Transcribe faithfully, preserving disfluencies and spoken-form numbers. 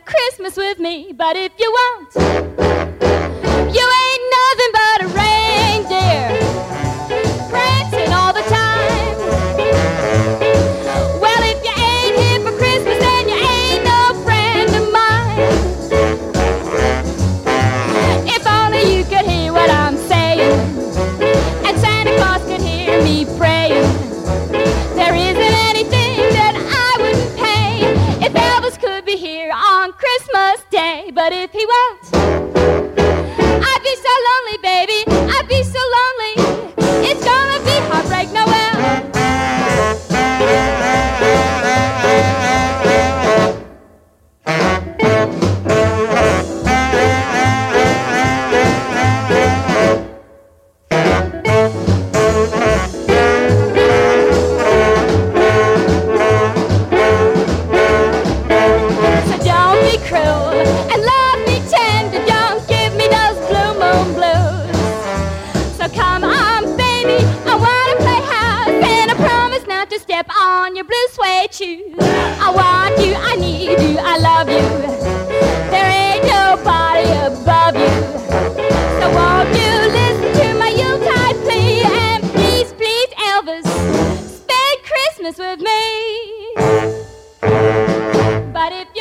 spend Christmas with me. But if you won't, you ain't nothing but a reindeer, prancing all the time. Well, if you ain't here for Christmas, then you ain't no friend of mine. If only you could hear what I'm saying, and Santa Claus could hear me praying. There isn't anything that I wouldn't pay if Elvis could be here on Christmas Day. But if he won't, I'd be so lonely, baby, I'd be so lonely. It's gonna be Heartbreak Noel. So don't be cruel and love me tender. Don't give me those blue moon blues. So come on, baby, I wanna play house, and I promise not to step on your blue suede shoes. I want you, I need you, I love you. There ain't nobody above you. So won't you listen to my Yuletide plea, and please, please, Elvis, spend Christmas with me. But if